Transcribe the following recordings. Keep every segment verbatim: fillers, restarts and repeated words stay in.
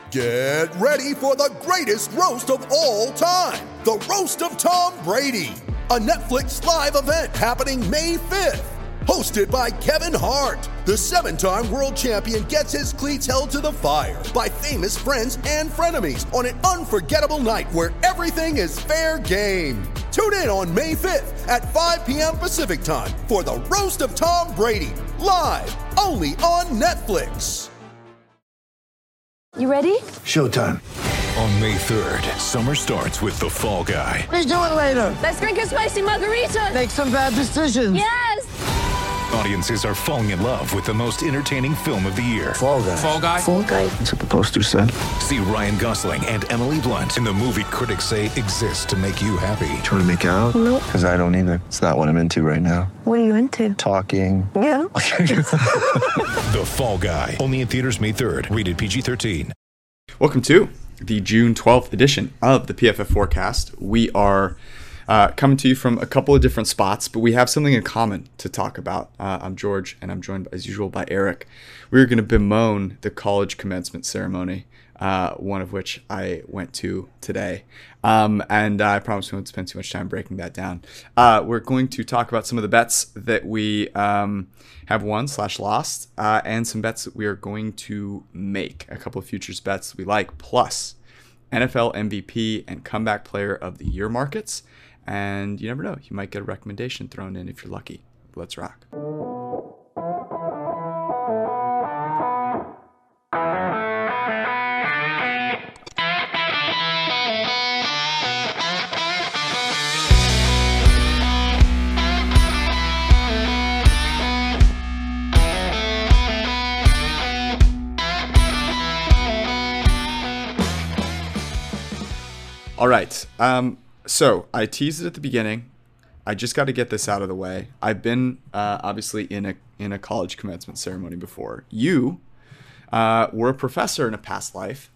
Get ready for the greatest roast of all time, the Roast of Tom Brady, a Netflix live event happening May fifth. Hosted by Kevin Hart, the seven-time world champion gets his cleats held to the fire by famous friends and frenemies on an unforgettable night where everything is fair game. Tune in on May fifth at five p.m. Pacific time for the Roast of Tom Brady, live only on Netflix. You ready? Showtime. On May third, summer starts with The Fall Guy. Let's do it later. Let's drink a spicy margarita. Make some bad decisions. Yes! Audiences are falling in love with the most entertaining film of the year. Fall Guy. Fall Guy? Fall Guy. That's what the poster said. See Ryan Gosling and Emily Blunt in the movie critics say exists to make you happy. Trying to make it out? Nope. Because I don't either. It's not what I'm into right now. What are you into? Talking. Yeah. The Fall Guy. Only in theaters May third. Rated P G thirteen. Welcome to the June twelfth edition of the P F F Forecast. We are uh, coming to you from a couple of different spots, but we have something in common to talk about. Uh, I'm George, and I'm joined, as usual, by Eric. We're going to bemoan the college commencement ceremony, uh, one of which I went to today. Um, and I promise we won't spend too much time breaking that down. Uh, we're going to talk about some of the bets that we um, have won slash lost, uh, and some bets that we are going to make. A couple of futures bets that we like, plus N F L M V P and comeback player of the year markets. And you never know, you might get a recommendation thrown in if you're lucky. Let's rock. All right. Um, so I teased it at the beginning. I just got to get this out of the way. I've been uh, obviously in a in a college commencement ceremony before. You uh, were a professor in a past life,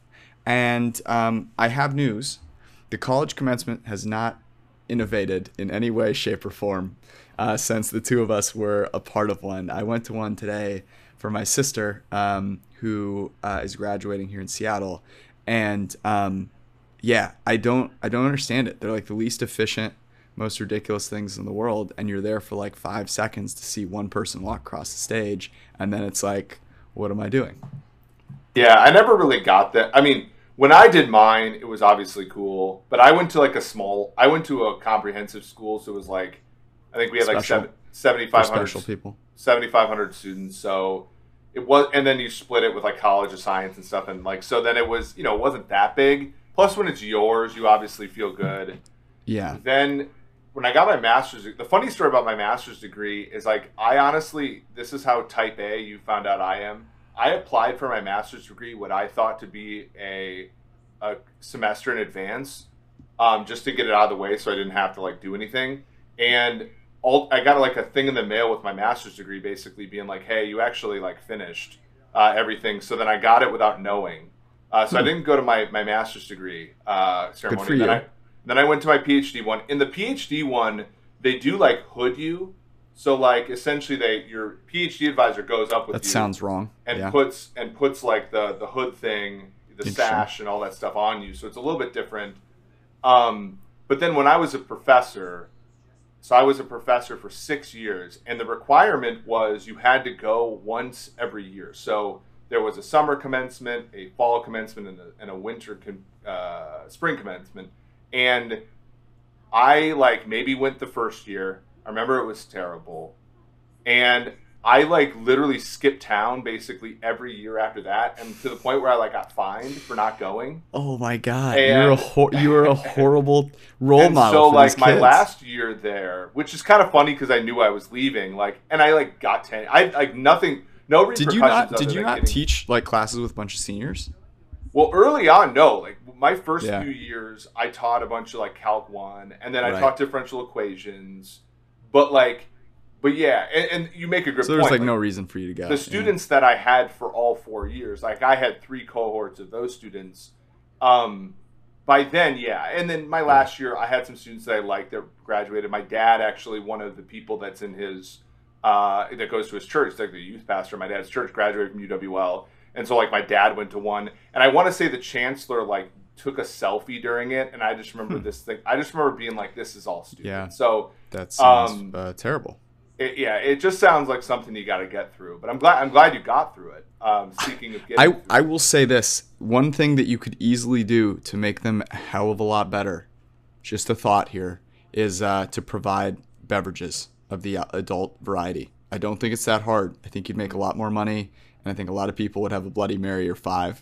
and um, I have news. The college commencement has not innovated in any way, shape, or form uh, since the two of us were a part of one. I went to one today for my sister, um, who uh, is graduating here in Seattle, and um, yeah, I don't I don't understand it. They're like the least efficient, most ridiculous things in the world, and you're there for like five seconds to see one person walk across the stage, and then it's like, what am I doing? Yeah, I never really got that. I mean, when I did mine, it was obviously cool, but I went to like a small, I went to a comprehensive school, so it was like, I think we had like seven, seventy-five hundred special people, seventy-five hundred students, so it was, and then you split it with like College of Science and stuff, and like, so then it was, you know, it wasn't that big. Plus, when it's yours, you obviously feel good. Yeah. Then, when I got my master's, the funny story about my master's degree is like, I honestly, this is how type A you found out I am. I applied for my master's degree what I thought to be a a semester in advance, um, just to get it out of the way so I didn't have to like do anything. And all, I got like a thing in the mail with my master's degree, basically being like, hey, you actually like finished uh, everything. So then I got it without knowing. Uh, so hmm. I didn't go to my, my master's degree uh, ceremony. Good for you. Then I, then I went to my PhD one. In the PhD one, they do like hood you. So like essentially, they your PhD advisor goes up with that you. That sounds wrong. And yeah. puts and puts like the the hood thing, the sash, and all that stuff on you. So it's a little bit different. Um, but then when I was a professor, so I was a professor for six years, and the requirement was you had to go once every year. So there was a summer commencement, a fall commencement, and a, and a winter, con, uh, spring commencement. And I like maybe went the first year. I remember it was terrible. And I like literally skipped town basically every year after that. And to the point where I like got fined for not going. Oh my God. And, you're a hor- you were a horrible role and model so for like these my kids. last year there, which is kind of funny because I knew I was leaving, like, and I like got ten, I like nothing. No repercussions. Did you not? other Did you than not getting... teach like classes with a bunch of seniors? Well, early on, no. Like my first Yeah. few years, I taught a bunch of like Calc one, and then I Right. taught differential equations. But like, but yeah, and, and you make a good So there's point. like no reason for you to go. The yeah. students that I had for all four years, like I had three cohorts of those students. Um, by then, yeah, and then my last year, I had some students that I liked that graduated. My dad, actually, one of the people that's in his. Uh, that goes to his church, like the youth pastor. My dad's church graduated from U W L, and And so like my dad went to one, and I want to say the chancellor like took a selfie during it, and I just remember Hmm. this thing. I just remember being like, "This is all stupid." Yeah. So That sounds um, uh, terrible. it, yeah, it just sounds like something you got to get through. But I'm glad I'm glad you got through it. Um, speaking of getting, I, through I will say this. One thing that you could easily do to make them a hell of a lot better, just a thought here, is uh, to provide beverages of the uh, adult variety. I don't think it's that hard. I think you'd make a lot more money, and I think a lot of people would have a Bloody Mary or five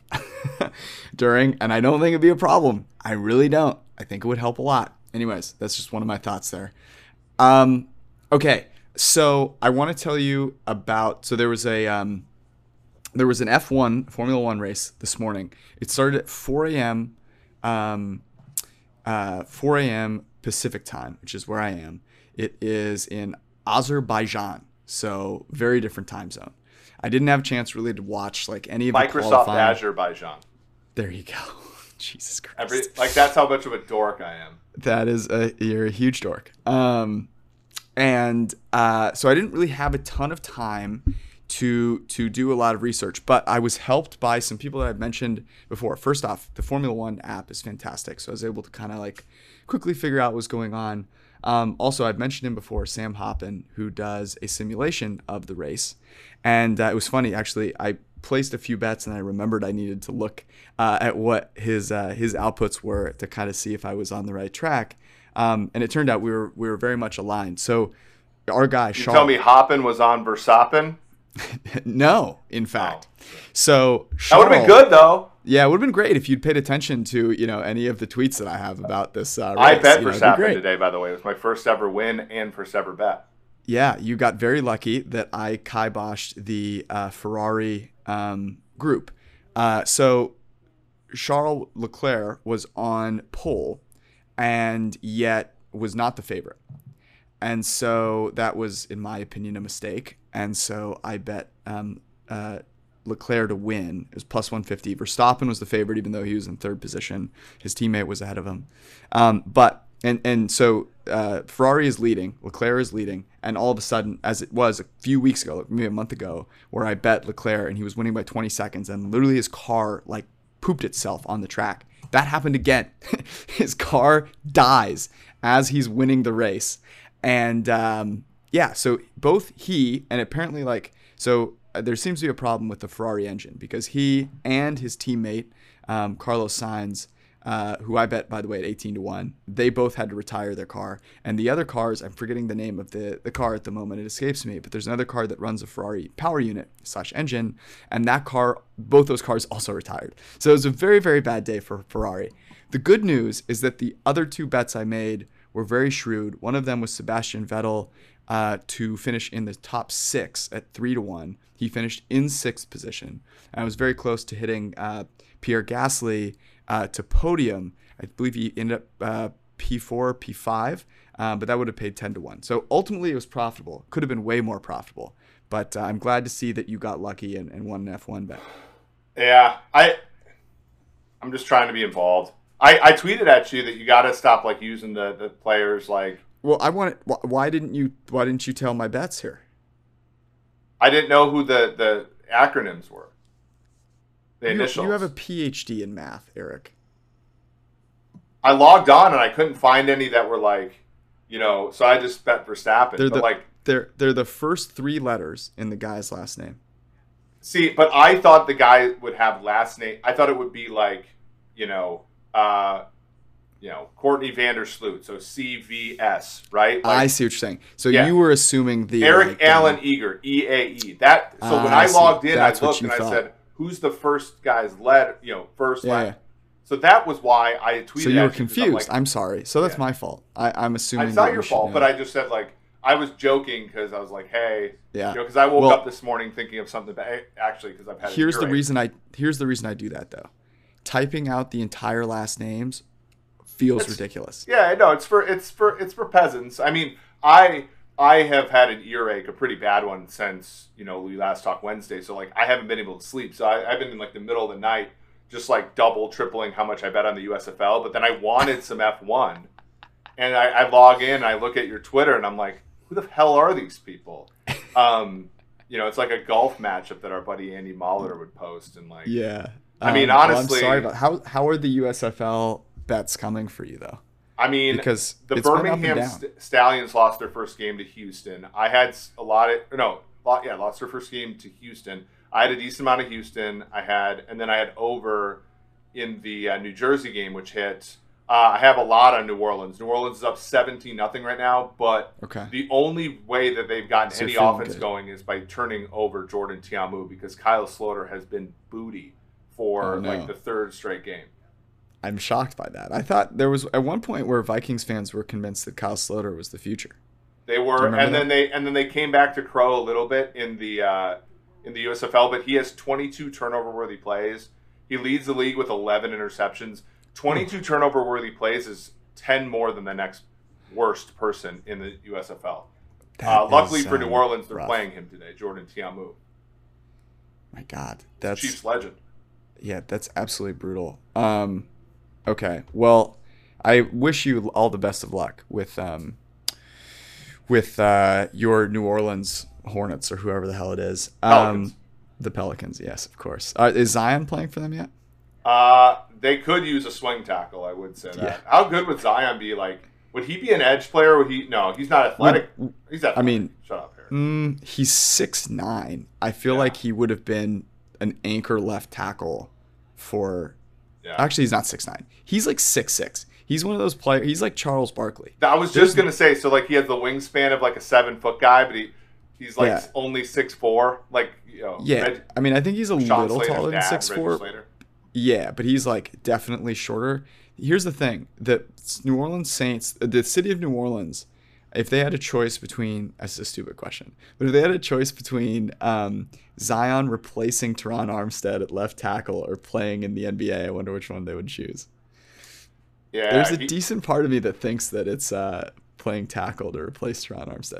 during, and I don't think it'd be a problem. I really don't. I think it would help a lot. Anyways, that's just one of my thoughts there. Um, okay, so I want to tell you about, so there was a... Um, There was an F one Formula One race this morning. It started at four a.m. Um, uh, four a.m. Pacific time, which is where I am. It is in Azerbaijan, so very different time zone. I didn't have a chance really to watch like any of the Microsoft qualifying. Azerbaijan. There you go. Jesus Christ. Every, like that's how much of a dork I am. That is a you're a huge dork. Um, and uh, so I didn't really have a ton of time to to do a lot of research, but I was helped by some people that I've mentioned before. First off, the Formula One app is fantastic, so I was able to kind of like quickly figure out what was going on. Um, also, I've mentioned him before, Sam Hoppen, who does a simulation of the race, and uh, it was funny actually. I placed a few bets, and I remembered I needed to look uh, at what his uh, his outputs were to kind of see if I was on the right track. Um, and it turned out we were we were very much aligned. So our guy, You Charles, tell me Hoppen was on Verstappen? no, in fact. Oh. So That would have been Charles- good though. Yeah, it would have been great if you'd paid attention to you know any of the tweets that I have about this uh, race. I bet You know, it'd be Verstappen great. today, by the way. It was my first ever win and first ever bet. Yeah, you got very lucky that I kiboshed the uh, Ferrari um, group. Uh, so Charles Leclerc was on pole, and yet was not the favorite. And so that was, in my opinion, a mistake. And so I bet um, uh, Leclerc to win. It was plus one fifty. Verstappen was the favorite, even though he was in third position. His teammate was ahead of him. Um, but and and so uh, Ferrari is leading. Leclerc is leading. And all of a sudden, as it was a few weeks ago, like maybe a month ago, where I bet Leclerc and he was winning by twenty seconds, and literally his car like pooped itself on the track. That happened again. His car dies as he's winning the race. And um, yeah, so both he and apparently like, so uh, there seems to be a problem with the Ferrari engine because he and his teammate, um, Carlos Sainz, uh, who I bet, by the way, at eighteen to one, they both had to retire their car. And the other cars, I'm forgetting the name of the, the car at the moment, it escapes me, but there's another car that runs a Ferrari power unit slash engine. And that car, both those cars also retired. So it was a very, very bad day for Ferrari. The good news is that the other two bets I made were very shrewd. One of them was Sebastian Vettel uh, to finish in the top six at three to one. He finished in sixth position. And I was very close to hitting uh, Pierre Gasly uh, to podium. I believe he ended up uh, P four, P five, uh, but that would have paid ten to one. So ultimately it was profitable. Could have been way more profitable. But uh, I'm glad to see that you got lucky and, and won an F one bet. Yeah, I, I'm just trying to be involved. I, I tweeted at you that you got to stop like using the, the players like. Well, I want. Why didn't you? Why didn't you tell my bets here? I didn't know who the, the acronyms were. The You, initials. you have a P H D in math, Eric. I logged on and I couldn't find any that were like, you know. So I just bet Verstappen. They're but the like, they're they're the first three letters in the guy's last name. see, but I thought the guy would have last name. I thought it would be like, you know, uh, you know, Courtney Vandersloot. So C V S, right? Like, I see what you're saying. So Yeah. you were assuming the Eric like, Allen um, Eager, E A E. That so Ah, when I I see. logged in, That's I what looked you and thought. I said, "Who's the first guy's letter?" You know, first Yeah, letter. yeah. So that was why I tweeted. So you were at 'cause I'm confused. like- I'm sorry. So that's Yeah. my fault. I, I'm assuming. It's that not you your should fault, know. but I just said like I was joking because I was like, "Hey," Yeah. you know, because I woke Well- up this morning thinking of something. But actually, because I've had. Here's a the earache. reason I here's the reason I do that though. Typing out the entire last names feels It's- ridiculous. Yeah, no, it's for it's for it's for peasants. I mean, I I have had an earache, a pretty bad one, since you know we last talked Wednesday. So like I haven't been able to sleep. So I, I've been in like the middle of the night, just like double, tripling how much I bet on the U S F L. But then I wanted some F one, and I, I log in, and I look at your Twitter, and I'm like, who the hell are these people? Um, you know, it's like a golf matchup that our buddy Andy Molitor would post, and like, Yeah. I mean, Um, oh, I'm honestly, sorry about how how are the U S F L bets coming for you though? I mean, Because the it's been up and Birmingham down. St- Stallions lost their first game to Houston. I had s- a lot of no, lot, yeah, lost their first game to Houston. I had a decent amount of Houston. I had, and then I had over in the uh, New Jersey game, which hit. Uh, I have a lot on New Orleans. New Orleans is up seventeen nothing right now, but Okay. the only way that they've gotten So any you're feeling offense good. going is by turning over Jordan Tiamu, because Kyle Slaughter has been booty for Oh, no. like the third straight game. I'm shocked by that. I thought there was at one point where Vikings fans were convinced that Kyle Slaughter was the future. They Do you were, remember and then that? they and then they came back to Crow a little bit in the uh, in the U S F L, but he has twenty-two turnover-worthy plays. He leads the league with eleven interceptions. twenty-two turnover-worthy plays is ten more than the next worst person in the U S F L. That Uh, luckily is, for New um, Orleans, they're rough. playing him today, Jordan Tiamu, My God, that's Chiefs legend. yeah, that's absolutely brutal. Um, okay, well, I wish you all the best of luck with um, with uh, your New Orleans Hornets or whoever the hell it is. Um, Pelicans. The Pelicans, yes, of course. Uh, is Zion playing for them yet? Uh, they could use a swing tackle, I would say that. Yeah. How good would Zion be? Like, would he be an edge player? Would he? No, he's not athletic. He's athletic. I mean, shut up, Harry. Mm, he's six nine. I feel Yeah. like he would have been an anchor left tackle for. Yeah. Actually, he's not six nine. He's like six six. He's one of those players. He's like Charles Barkley. I was just gonna say, so like he has the wingspan of like a seven foot guy, but he he's like Yeah. only six four. Like, you know, Yeah, Reg- I mean, I think he's a Sean little Slater's taller than dad, six Reggie four. Slater. Yeah, but he's like definitely shorter. Here's the thing: the New Orleans Saints, the city of New Orleans, if they had a choice between, that's a stupid question, but if they had a choice between um, Zion replacing Teron Armstead at left tackle or playing in the N B A, I wonder which one they would choose. Yeah, There's a he- decent part of me that thinks that it's uh, playing tackle to replace Teron Armstead.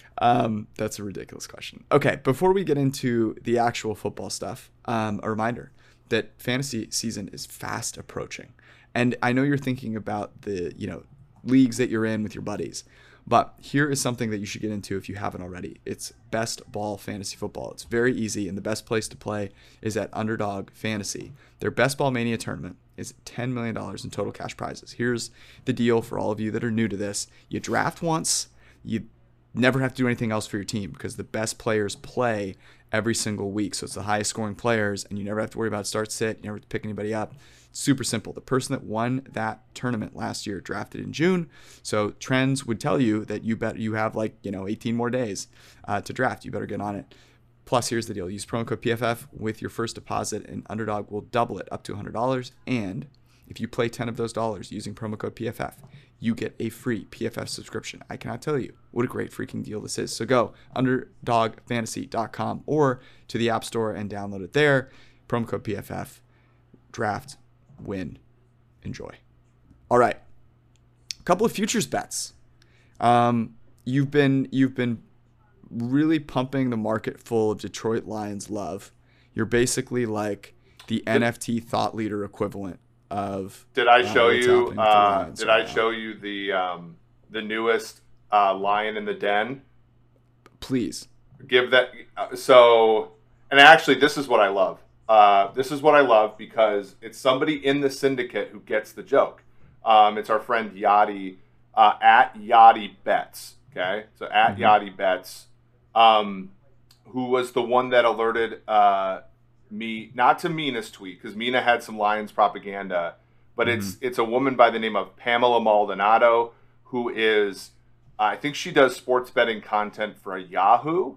Um, that's a ridiculous question. Okay, before we get into the actual football stuff, um, a reminder that fantasy season is fast approaching. And I know you're thinking about the, you know, leagues that you're in with your buddies. But here is something that you should get into if you haven't already. It's Best Ball Fantasy Football. It's very easy, and the best place to play is at Underdog Fantasy. Their Best Ball Mania tournament is ten million dollars in total cash prizes. Here's the deal for all of you that are new to this. You draft once, you never have to do anything else for your team because the best players play every single week. So it's the highest scoring players, and you never have to worry about start sit. You never have to pick anybody up. Super simple. The person that won that tournament last year drafted in June. So trends would tell you that you bet you have like, you know, eighteen more days uh, to draft. You better get on it. Plus, here's the deal. Use promo code P F F with your first deposit, and Underdog will double it up to one hundred dollars. And if you play ten of those dollars using promo code P F F, you get a free P F F subscription. I cannot tell you what a great freaking deal this is. So go underdog fantasy dot com or to the App Store and download it there. Promo code P F F. Draft. Win, enjoy. All right, a couple of futures bets. Um, you've been you've been really pumping the market full of Detroit Lions love. You're basically like the N F T thought leader equivalent of. Did I uh, show what's you? happening with the Uh, Lions did right I now. show you the um, the newest uh, Lion in the Den? Please. Give that. Uh, so, and actually, this is what I love. Uh, this is what I love because it's somebody in the syndicate who gets the joke. Um, it's our friend Yachty uh, at Yachty Bets. Okay, so at Mhm. Yachty Bets, um, who was the one that alerted uh, me not to Mina's tweet because Mina had some Lions propaganda, but it's it's a woman by the name of Pamela Maldonado who is I think she does sports betting content for Yahoo,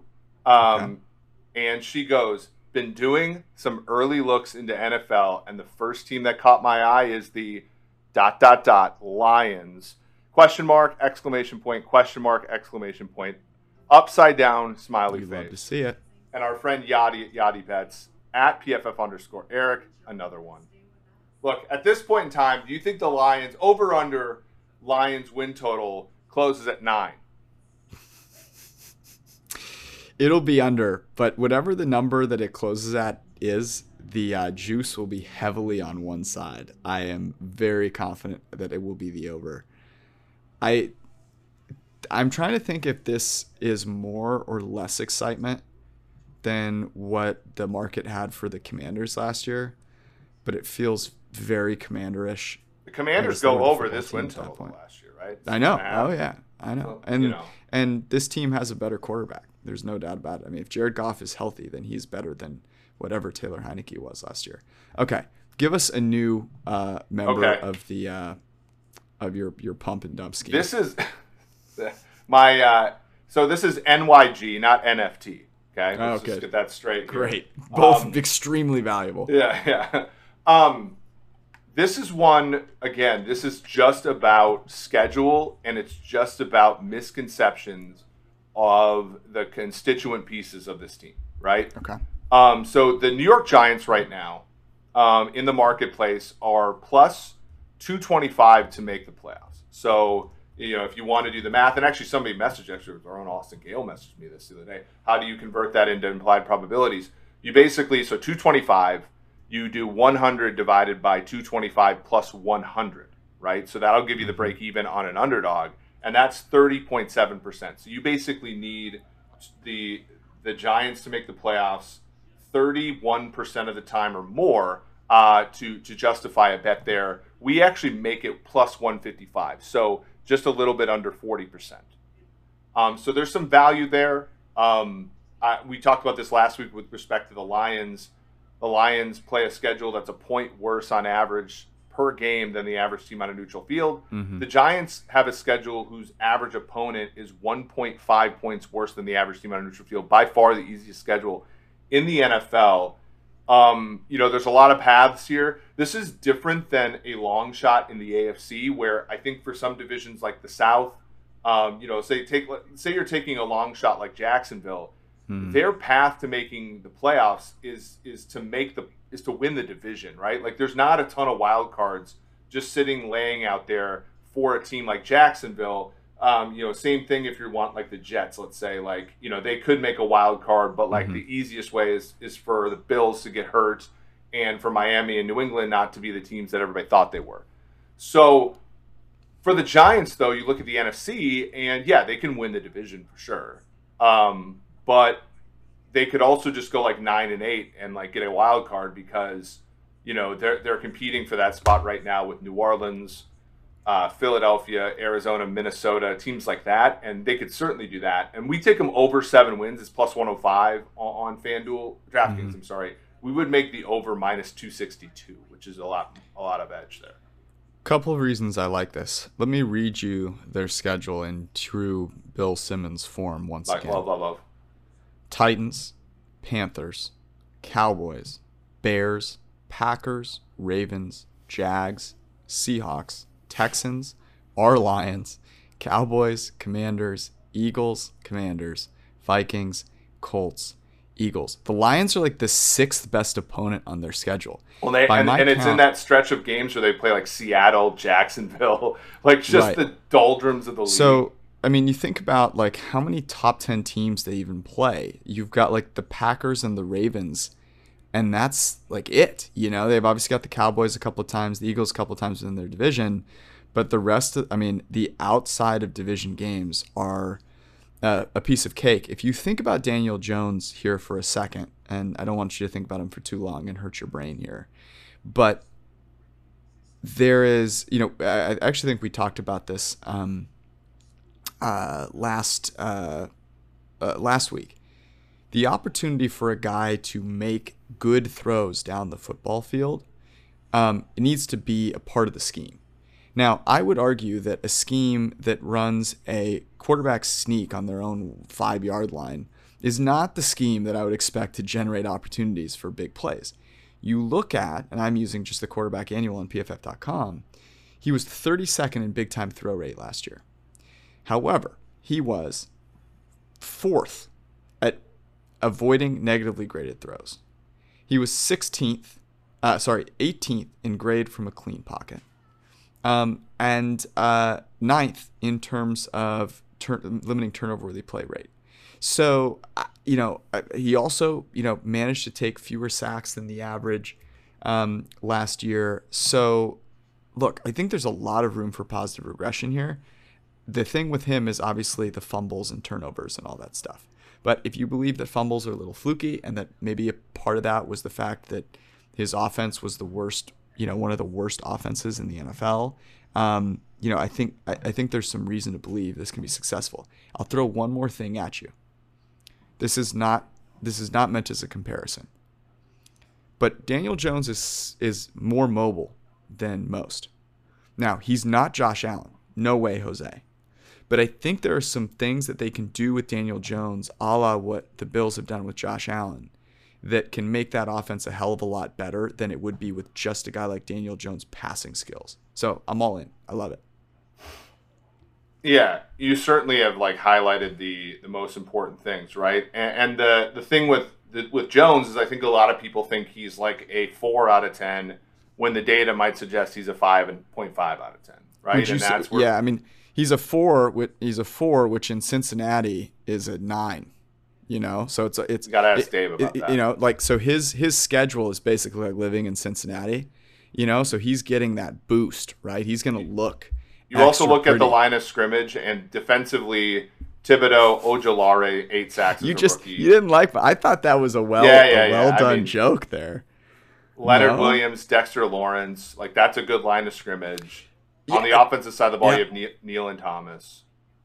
um, and she goes. Been doing some early looks into N F L, and the first team that caught my eye is the dot dot dot Lions. Question mark, exclamation point, question mark, exclamation point, upside down smiley We face. love to see it. And our friend Yachty at Yachty Bets at P F F underscore Eric, another one. Look, at this point in time, do you think the Lions over under Lions win total closes at nine? It'll be under, but whatever the number that it closes at is, the uh, juice will be heavily on one side. I am very confident that it will be the over. I, I'm trying to think if this is more or less excitement than what the market had for the Commanders last year, but it feels very Commanderish. The Commanders go over this win total last year, right? I know. Oh yeah, I know. So, and you know. and this team has a better quarterback. There's no doubt about it. I mean, if Jared Goff is healthy, then he's better than whatever Taylor Heineke was last year. Okay, give us a new uh, member Okay. of the uh, of your your pump and dump scheme. This is my uh, so this is N Y G, not N F T. Okay, Oh, let's good. just get that straight. here. Great, both Um, extremely valuable. Yeah, yeah. Um, this is one, again, this is just about schedule, and it's just about misconceptions of the constituent pieces of this team, right? Okay. Um, so the New York Giants right now um, in the marketplace are plus two twenty-five to make the playoffs. So, you know, if you want to do the math, and actually somebody messaged, actually our own Austin Gale messaged me this the other day, how do you convert that into implied probabilities? You basically, so two twenty-five, you do one hundred divided by two twenty-five plus one hundred, right? So that'll give you the break even on an underdog, and that's thirty point seven percent. So you basically need the the Giants to make the playoffs thirty-one percent of the time or more uh, to, to justify a bet there. We actually make it plus one fifty-five, so just a little bit under forty percent. Um, so there's some value there. Um, I, we talked about this last week with respect to the Lions. The Lions play a schedule that's a point worse on average per game than the average team on a neutral field. Mm-hmm. The Giants have a schedule whose average opponent is one point five points worse than the average team on a neutral field. By far the easiest schedule in the N F L. Um, you know, there's a lot of paths here. This is different than a long shot in the A F C, where I think for some divisions like the South, um, you know, say take say you're taking a long shot like Jacksonville. Hmm. Their path to making the playoffs is is to make the is to win the division, right? Like there's not a ton of wild cards just sitting laying out there for a team like Jacksonville. Um, you know, same thing if you want like the Jets, let's say, like, you know, they could make a wild card, but like Mhm. the easiest way is is for the Bills to get hurt and for Miami and New England not to be the teams that everybody thought they were. So for the Giants, though, you look at the N F C and yeah, they can win the division for sure. Um, but they could also just go like nine and eight and like get a wild card because, you know, they're they're competing for that spot right now with New Orleans, uh, Philadelphia, Arizona, Minnesota, teams like that, and they could certainly do that. And we take them over seven wins. It's plus one oh five on, on FanDuel DraftKings. Mm-hmm. I'm sorry, we would make the over minus two sixty-two, which is a lot a lot of edge there. Couple of reasons I like this. Let me read you their schedule in true Bill Simmons form once Like again. love, love, love. Titans, Panthers, Cowboys, Bears, Packers, Ravens, Jags, Seahawks, Texans, our Lions, Cowboys, Commanders, Eagles, Commanders, Vikings, Colts, Eagles. The Lions are like the sixth best opponent on their schedule. Well, they, By and, my and it's in count- that stretch of games where they play like Seattle, Jacksonville, like just Right. the doldrums of the league. So, I mean, you think about like how many top ten teams they even play. You've got like the Packers and the Ravens, and that's like it. You know, they've obviously got the Cowboys a couple of times, the Eagles a couple of times in their division, but the rest of, I mean, the outside of division games are uh, a piece of cake. If you think about Daniel Jones here for a second, and I don't want you to think about him for too long and hurt your brain here, but there is, you know, I I actually think we talked about this um, uh, last uh, uh, last week. The opportunity for a guy to make good throws down the football field, um, it needs to be a part of the scheme. Now, I would argue that a scheme that runs a quarterback sneak on their own five-yard line is not the scheme that I would expect to generate opportunities for big plays. You look at, and I'm using just the quarterback annual on P F F dot com, he was thirty-second in big-time throw rate last year. However, he was fourth at avoiding negatively graded throws. He was sixteenth, uh, sorry, eighteenth in grade from a clean pocket. Um, and uh, ninth in terms of turn, limiting turnover-worthy play rate. So, uh, you know, uh, he also, you know, managed to take fewer sacks than the average um, last year. So, look, I think there's a lot of room for positive regression here. The thing with him is obviously the fumbles and turnovers and all that stuff. But if you believe that fumbles are a little fluky and that maybe a part of that was the fact that his offense was the worst, you know, one of the worst offenses in the N F L, um, you know, I think I, I think there's some reason to believe this can be successful. I'll throw one more thing at you. This is not this is not meant as a comparison. But Daniel Jones is is more mobile than most. Now, he's not Josh Allen. No way, Jose. But I think there are some things that they can do with Daniel Jones, a la what the Bills have done with Josh Allen, that can make that offense a hell of a lot better than it would be with just a guy like Daniel Jones' passing skills. So I'm all in. I love it. Yeah, you certainly have like highlighted the the most important things, right? And, and the the thing with the, with Jones is I think a lot of people think he's like a four out of ten when the data might suggest he's a five and point five out of ten, right? And that's say, where, yeah, I mean he's a four. With he's a four, which in Cincinnati is a nine. You know, so it's it's you gotta ask it, Dave about it, that. You know, like so his his schedule is basically like living in Cincinnati. You know, so he's getting that boost, right? He's gonna look. You also look pretty. at the line of scrimmage, and defensively, Thibodeau, Ojolari, eight sacks. You as a just rookie. you didn't like. I thought that was a well Yeah, yeah, a well yeah. I done mean, joke there. Leonard No? Williams, Dexter Lawrence, like that's a good line of scrimmage. On the Yeah. offensive side of the ball, Yeah. you have Ne- Neal and Thomas.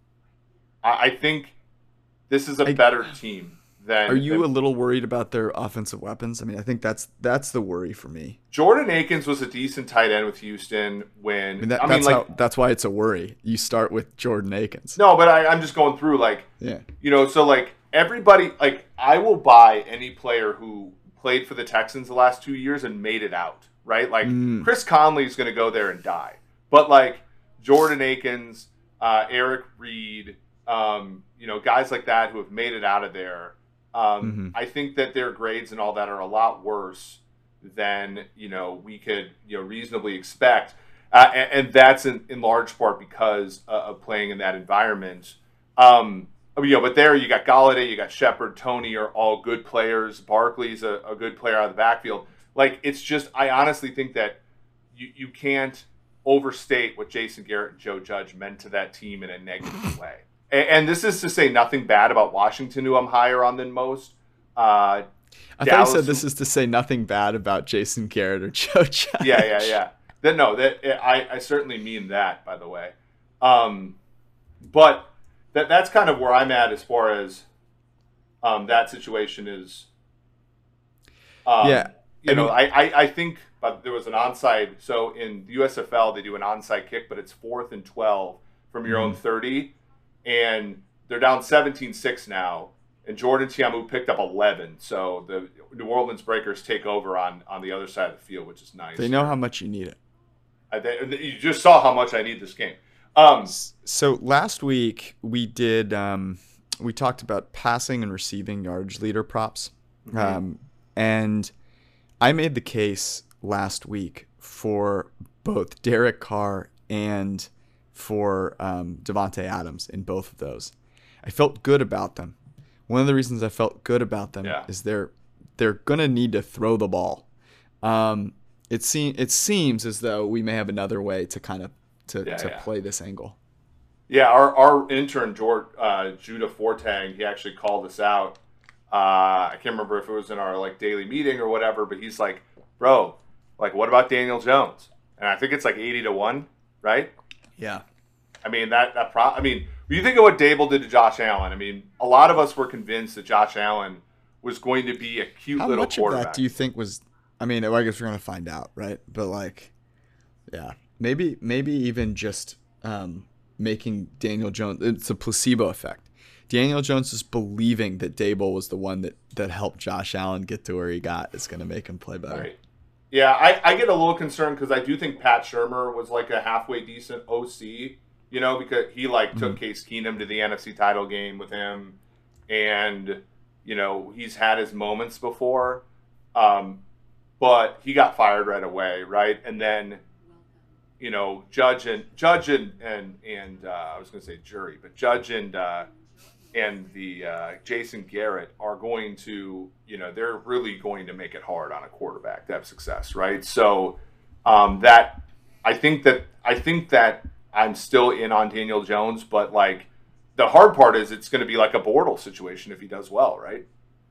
I, I think this is a I- better team than. Are you than a little worried about their offensive weapons? I mean, I think that's that's the worry for me. Jordan Akins was a decent tight end with Houston when I mean, that, I mean that's like how that's why it's a worry. You start with Jordan Akins. no, but I, I'm just going through like Yeah. you know, so like everybody, like I will buy any player who played for the Texans the last two years and made it out, right? Like Mm. Chris Conley is going to go there and die, but like Jordan Akins, uh, Eric Reed, um, you know, guys like that who have made it out of there. Um, Mm-hmm. I think that their grades and all that are a lot worse than you know we could you know reasonably expect, uh, and, and that's in, in large part because uh, of playing in that environment. Um, you know, but there you got Galladay, you got Shepard, Tony are all good players. Barkley's a, a good player out of the backfield. Like it's just, I honestly think that you you can't overstate what Jason Garrett and Joe Judge meant to that team in a negative way. And, and this is to say nothing bad about Washington, who I'm higher on than most. Uh, I Dallas, thought you said this is to say nothing bad about Jason Garrett or Joe Judge. yeah, yeah, yeah. Then no, that I, I certainly mean that, by the way. Um, but that that's kind of where I'm at as far as um, that situation is. Um, Yeah, you I know, mean- I, I I think but there was an onside. So in the U S F L, they do an onside kick, but it's fourth and twelve from your Mm-hmm. own thirty, and they're down seventeen six now. And Jordan Tiamu picked up eleven, so the New Orleans Breakers take over on, on the other side of the field, which is nice. They know how much you need it. I, they, you just saw how much I need this game. Um, So last week we did um, we talked about passing and receiving yardage leader props, Mm-hmm. um, and I made the case last week for both Derek Carr and for um, Devontae Adams in both of those. I felt good about them. One of the reasons I felt good about them Yeah. is they're they're gonna need to throw the ball. Um, it seems it seems as though we may have another way to kind of to, Yeah, to yeah. play this angle. yeah, our, our intern, George, uh, Judah Fortang, he actually called us out. Uh, I can't remember if it was in our like daily meeting or whatever, but he's like, bro, like, what about Daniel Jones? And I think it's like eighty to one, right? Yeah. I mean, that, that pro- I mean, when you think of what Dable did to Josh Allen, I mean, a lot of us were convinced that Josh Allen was going to be a cute How little much of quarterback. that do you think was? I mean, I guess we're gonna find out, right? But like, yeah, maybe maybe even just um, making Daniel Jones. It's a placebo effect. Daniel Jones just believing that Dable was the one that that helped Josh Allen get to where he got is gonna make him play better. Right. Yeah, I, I get a little concerned because I do think Pat Shurmur was like a halfway decent O C, you know, because he like Mm-hmm. took Case Keenum to the N F C title game with him, and you know he's had his moments before, um, but he got fired right away, right? And then, you know, Judge and Judge and and and uh, I was going to say jury, but Judge and uh, and the uh, Jason Garrett are going to, you know, they're really going to make it hard on a quarterback to have success, right? So um, that I think that I think that I'm still in on Daniel Jones, but like the hard part is it's going to be like a Bortles situation if he does well, right?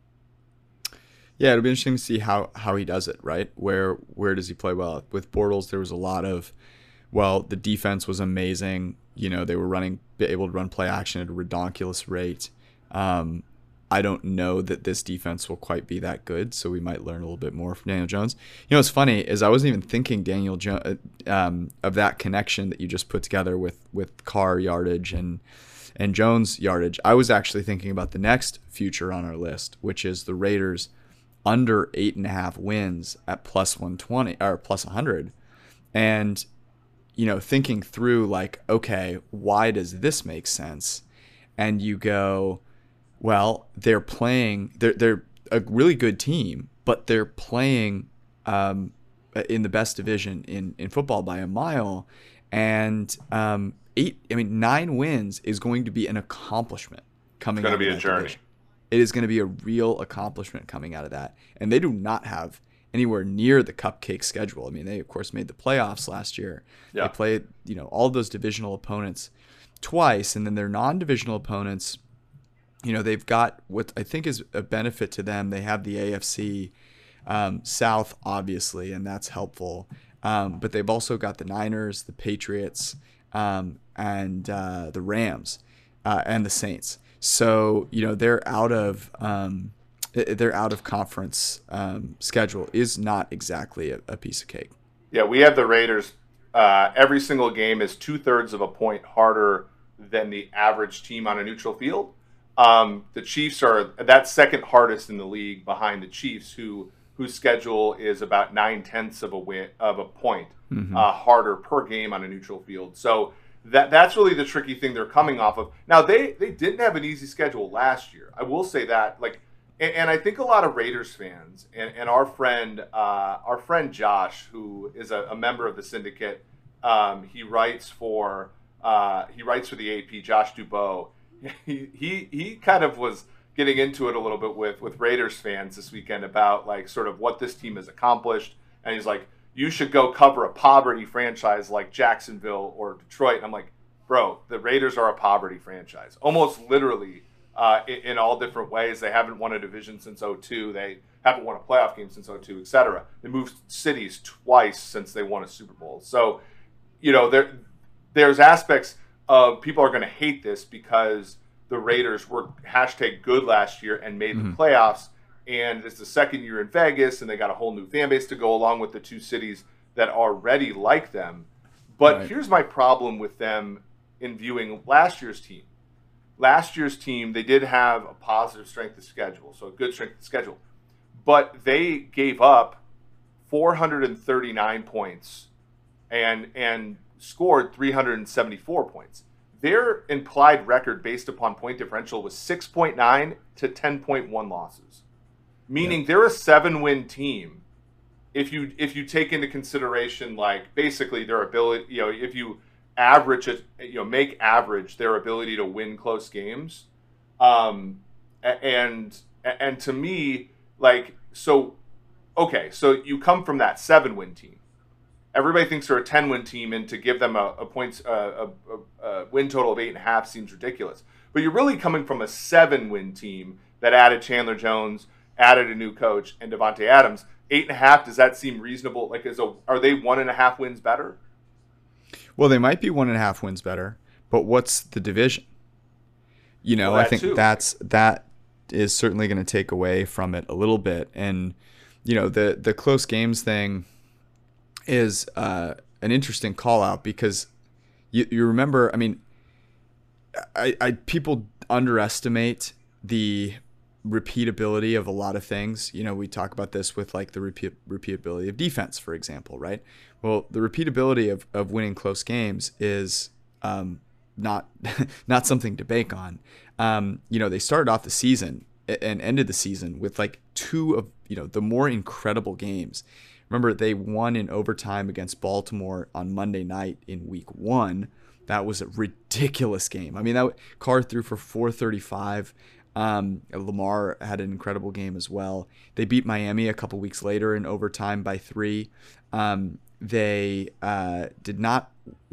Yeah, it'll be interesting to see how, how he does it, right? Where where does he play well? With Bortles, there was a lot of, well, the defense was amazing. You know, they were running, able to run play action at a redonkulous rate. Um, I don't know that this defense will quite be that good, so we might learn a little bit more from Daniel Jones. You know, what's funny is I wasn't even thinking Daniel jo- um, of that connection that you just put together with with Carr yardage and and Jones yardage. I was actually thinking about the next future on our list, which is the Raiders under eight and a half wins at plus one twenty or plus one hundred, and you know, thinking through like, okay, why does this make sense? And you go, well, they're playing, they're, they're a really good team, but they're playing um, in the best division in, in football by a mile. And um, eight, I mean, nine wins is going to be an accomplishment coming out of that division. It's going to be a journey. It is going to be a real accomplishment coming out of that. And they do not have anywhere near the cupcake schedule. I mean, they, of course, made the playoffs last year. Yeah. They played, you know, all those divisional opponents twice, and then their non-divisional opponents, you know, they've got what I think is a benefit to them. They have the A F C um, South, obviously, and that's helpful. Um, but they've also got the Niners, the Patriots, um, and uh, the Rams, uh, and the Saints. So, you know, they're out of um, their out of conference um, schedule is not exactly a, a piece of cake. Yeah, we have the Raiders. Uh, every single game is two thirds of a point harder than the average team on a neutral field. Um, the Chiefs are that second hardest in the league behind the Chiefs, who whose schedule is about nine tenths of a win, of a point mm-hmm. uh, harder per game on a neutral field. So that that's really the tricky thing they're coming off of. Now they they didn't have an easy schedule last year. I will say that. Like, and, and I think a lot of Raiders fans and, and our friend uh, our friend Josh, who is a, a member of the syndicate, um, he writes for uh, he writes for the A P. Josh Dubow. He, he he kind of was getting into it a little bit with, with Raiders fans this weekend about like sort of what this team has accomplished. And he's like, you should go cover a poverty franchise like Jacksonville or Detroit. And I'm like, bro, the Raiders are a poverty franchise. Almost literally uh, in, in all different ways. They haven't won a division since oh two. They haven't won a playoff game since oh two, et cetera. They moved cities twice since they won a Super Bowl. So, you know, there there's aspects of people are going to hate this because the Raiders were hashtag good last year and made mm-hmm. the playoffs, and it's the second year in Vegas, and they got a whole new fan base to go along with the two cities that already like them. But right. here's my problem with them in viewing last year's team. Last year's team, they did have a positive strength of schedule, so a good strength of schedule, but they gave up four hundred thirty-nine points and and scored three hundred seventy-four points. Their implied record based upon point differential was six point nine to ten point one losses, meaning yeah. they're a seven-win team. If you if you take into consideration like basically their ability, you know, if you average it, you know, make average their ability to win close games, um, and and to me, like so, okay, so you come from that seven-win team. Everybody thinks they're a ten-win team, and to give them a, a points uh, a, a win total of eight and a half seems ridiculous. But you're really coming from a seven-win team that added Chandler Jones, added a new coach, and Devontae Adams. Eight and a half, does that seem reasonable? Like, is a, are they one and a half wins better? Well, they might be one and a half wins better, but what's the division? You know, well, I think too. that's that is certainly going to take away from it a little bit. And you know, the the close games thing is uh, an interesting call out because you, you remember, I mean, I, I people underestimate the repeatability of a lot of things. You know, we talk about this with like the repeat, repeatability of defense, for example, right? Well, the repeatability of, of winning close games is um, not not something to bank on. Um, you know, they started off the season and ended the season with like two of, you know, the more incredible games. Remember, they won in overtime against Baltimore on Monday night in week one. That was a ridiculous game. I mean, that Carr threw for four thirty-five. Um, Lamar had an incredible game as well. They beat Miami a couple weeks later in overtime by three. Um, they uh, did not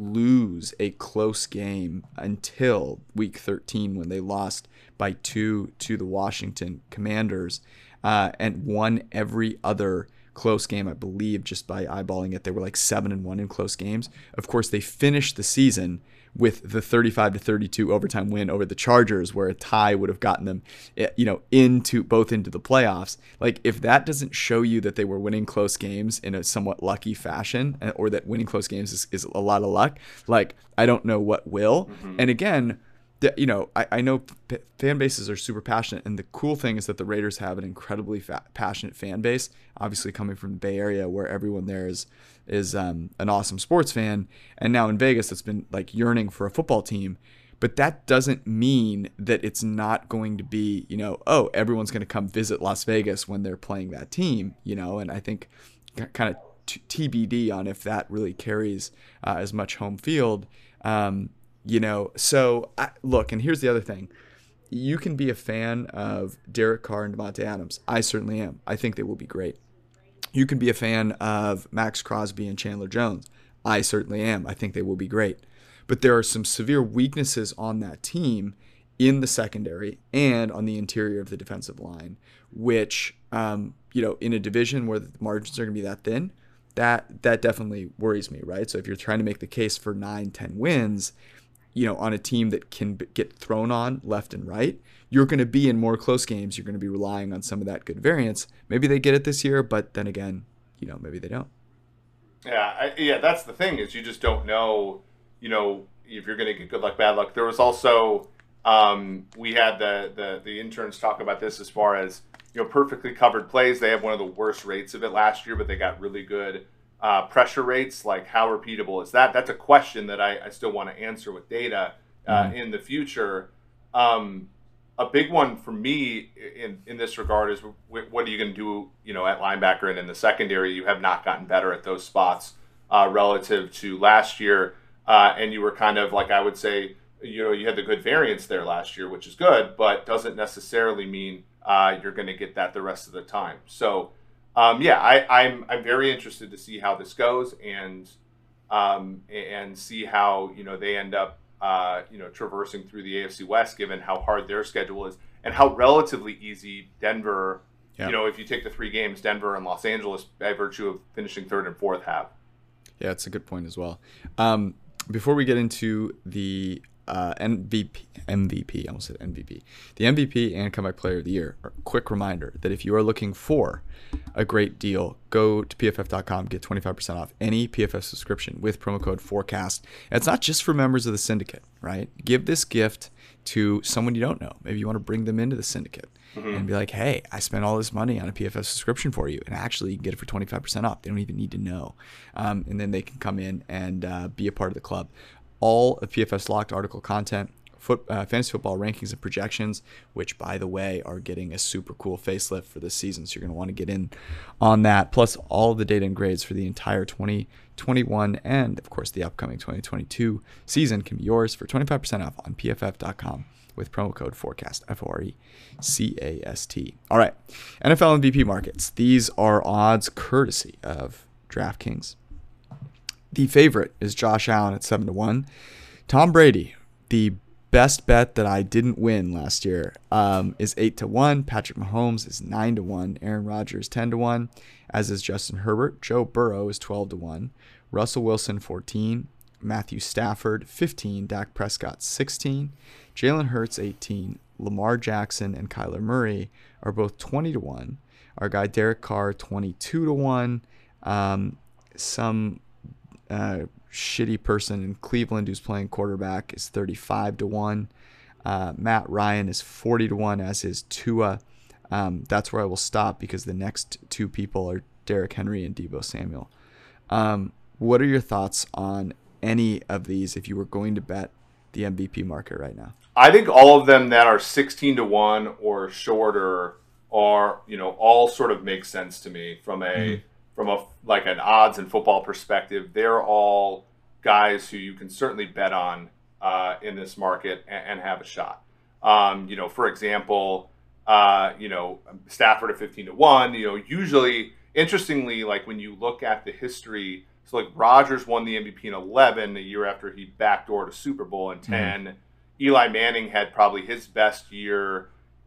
lose a close game until week thirteen when they lost by two to the Washington Commanders uh, and won every other close game, I believe, just by eyeballing it. They were like seven and one in close games. Of course, they finished the season with the thirty-five to thirty-two overtime win over the Chargers, where a tie would have gotten them, you know, into both into the playoffs. Like, if that doesn't show you that they were winning close games in a somewhat lucky fashion, or that winning close games is, is a lot of luck, like, I don't know what will. Mm-hmm. And again, the, you know, I, I know p- fan bases are super passionate, and the cool thing is that the Raiders have an incredibly fa- passionate fan base, obviously coming from the Bay Area, where everyone there is is um, an awesome sports fan, and now in Vegas that's been like yearning for a football team. But that doesn't mean that it's not going to be, you know, oh, everyone's going to come visit Las Vegas when they're playing that team, you know. And I think kind of t- T B D on if that really carries uh, as much home field. Um, You know, so I, look, and here's the other thing. You can be a fan of Derek Carr and Davante Adams. I certainly am. I think they will be great. You can be a fan of Max Crosby and Chandler Jones. I certainly am. I think they will be great. But there are some severe weaknesses on that team in the secondary and on the interior of the defensive line, which, um, you know, in a division where the margins are going to be that thin, that that definitely worries me, right? So if you're trying to make the case for nine, ten wins, you know, on a team that can get thrown on left and right, you're going to be in more close games. You're going to be relying on some of that good variance. Maybe they get it this year, but then again, you know, maybe they don't. Yeah, I, yeah, that's the thing is you just don't know, you know, if you're going to get good luck, bad luck. There was also, um, we had the, the, the interns talk about this as far as, you know, perfectly covered plays. They have one of the worst rates of it last year, but they got really good Uh, pressure rates. Like, how repeatable is that? That's a question that I, I still want to answer with data uh, mm-hmm. in the future. Um, a big one for me in, in this regard is w- what are you going to do, you know, at linebacker and in the secondary? You have not gotten better at those spots uh, relative to last year. Uh, and you were kind of like, I would say, you know, you had the good variance there last year, which is good, but doesn't necessarily mean uh, you're going to get that the rest of the time. So, Um, yeah, I, I'm I'm very interested to see how this goes and um, and see how, you know, they end up uh, you know, traversing through the A F C West, given how hard their schedule is and how relatively easy Denver, yeah. you know, if you take the three games, Denver and Los Angeles, by virtue of finishing third and fourth, have. Yeah, it's a good point as well. Um, before we get into the Uh, M V P, M V P, I almost said M V P. The M V P and Comeback Player of the Year. Quick reminder that if you are looking for a great deal, go to P F F dot com, get twenty-five percent off any P F F subscription with promo code FORECAST. And it's not just for members of the syndicate, right? Give this gift to someone you don't know. Maybe you want to bring them into the syndicate mm-hmm. and be like, hey, I spent all this money on a P F F subscription for you. And actually, you can get it for twenty-five percent off. They don't even need to know. Um, and then they can come in and uh, be a part of the club. All of P F F's locked article content, foot, uh, fantasy football rankings and projections, which, by the way, are getting a super cool facelift for this season. So you're going to want to get in on that. Plus all of the data and grades for the entire twenty twenty-one and, of course, the upcoming twenty twenty-two season can be yours for twenty-five percent off on P F F dot com with promo code FORECAST, F O R E C A S T. All right, N F L M V P markets. These are odds courtesy of DraftKings. The favorite is Josh Allen at seven to one. Tom Brady, the best bet that I didn't win last year, um, is eight to one. Patrick Mahomes is nine to one. Aaron Rodgers ten to one, as is Justin Herbert. Joe Burrow is twelve to one. Russell Wilson fourteen. Matthew Stafford fifteen. Dak Prescott sixteen. Jalen Hurts eighteen. Lamar Jackson and Kyler Murray are both twenty to one. Our guy Derek Carr twenty-two to one. Um, some Uh, shitty person in Cleveland who's playing quarterback is thirty-five to one. Uh, Matt Ryan is forty to one, as is Tua. Um, that's where I will stop because the next two people are Derrick Henry and Deebo Samuel. Um, what are your thoughts on any of these if you were going to bet the M V P market right now? I think all of them that are sixteen to one or shorter are, you know, all sort of make sense to me from a mm-hmm. from a like an odds and football perspective. They're all guys who you can certainly bet on uh, in this market and, and have a shot. Um, you know, for example, uh, you know, Stafford at fifteen to one. You know, usually, interestingly, like when you look at the history So like Rodgers won the M V P in eleven, a year after he backdoored a Super Bowl in ten. Mm-hmm. Eli Manning had probably his best year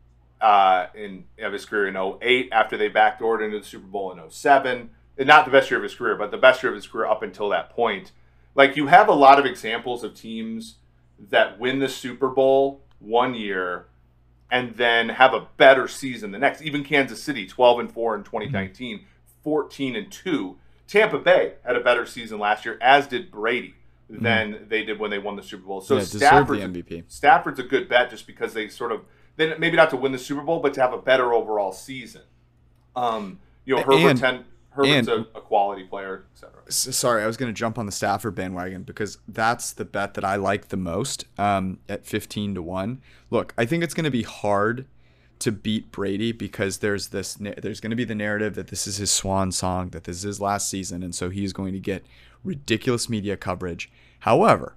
uh, in of his career in oh eight after they backdoored into the Super Bowl in oh seven. And not the best year of his career, but the best year of his career up until that point. Like, you have a lot of examples of teams that win the Super Bowl one year and then have a better season the next. Even Kansas City, twelve and four in twenty nineteen, mm-hmm. fourteen and two. Tampa Bay had a better season last year, as did Brady, than mm-hmm. they did when they won the Super Bowl. So yeah, Stafford's, the M V P. Stafford's a good bet just because they sort of, then maybe not to win the Super Bowl, but to have a better overall season. Um, you know, Herbert and, ten, Herbert's and, a, a quality player, et cetera. Sorry, I was going to jump on the Stafford bandwagon because that's the bet that I like the most um, at fifteen to one. Look, I think it's going to be hard to beat Brady because there's this there's going to be the narrative that this is his swan song, that this is his last season, and so he's going to get ridiculous media coverage. However,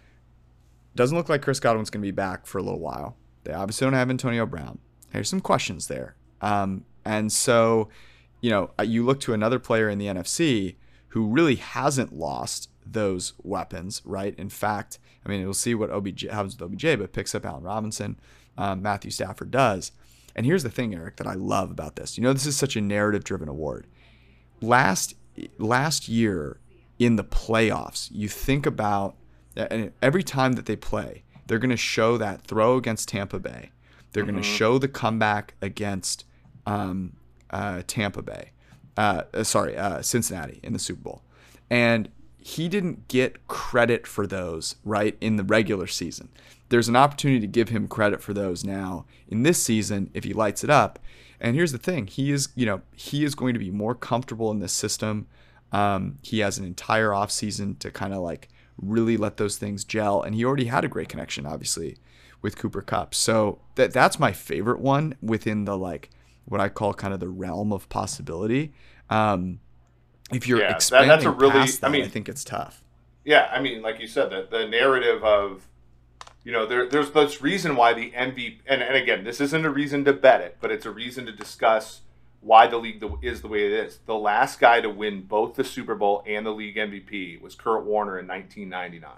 doesn't look like Chris Godwin's going to be back for a little while. They obviously don't have Antonio Brown. There's some questions there. Um, and so, you know, you look to another player in the N F C who really hasn't lost those weapons, right? In fact, I mean, we'll see what O B J happens with O B J, but picks up Allen Robinson. Um, Matthew Stafford does. And here's the thing, Eric, that I love about this. You know, this is such a narrative-driven award. Last last year in the playoffs, you think about, and every time that they play, they're going to show that throw against Tampa Bay. They're mm-hmm. going to show the comeback against um, uh, Tampa Bay. Uh, sorry, uh, Cincinnati in the Super Bowl. And he didn't get credit for those, right, in the regular season. There's an opportunity to give him credit for those now in this season if he lights it up. And here's the thing. He is, you know, he is going to be more comfortable in this system. Um, he has an entire offseason to kind of like really let those things gel. And he already had a great connection, obviously, with Cooper Kupp. So that that's my favorite one within the, like, what I call kind of the realm of possibility. Um, if you're yeah, expanding that, that's a really, past that, I mean, I think it's tough. Yeah, I mean, like you said, the, the narrative of, you know, there, there's this reason why the M V P, and, and again, this isn't a reason to bet it, but it's a reason to discuss why the league is the way it is. The last guy to win both the Super Bowl and the league M V P was Kurt Warner in nineteen ninety-nine.